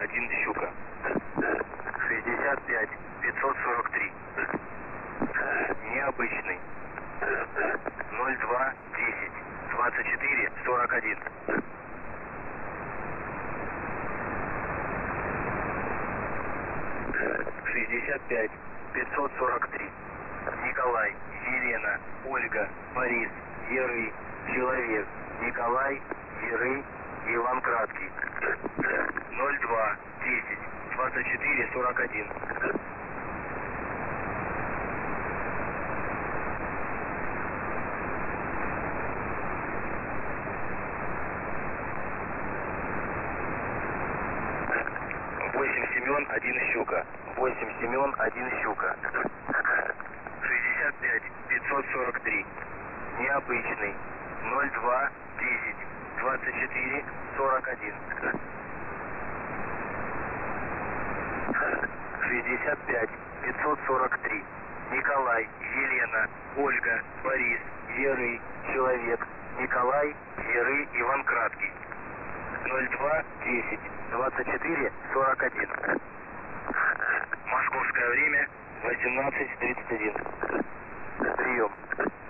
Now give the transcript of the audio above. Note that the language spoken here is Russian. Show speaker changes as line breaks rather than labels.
1 Щука. 65 543. Необычный. 02 10 24 41. 65 543. Николай, Елена, Ольга, Борис, Еры, Человек, Николай, Еры, Иван Краткий. 02 10 24 41. Семен, 1 Щука. 8 Семен, 1 Щука. 65 543. Необычный. 02 10 24 41. 65 543. Николай, Елена, Ольга, Борис, Еры, Человек, Николай, Еры, Иван Краткий. 02 10 24 41. Московское время 18:31. Прием.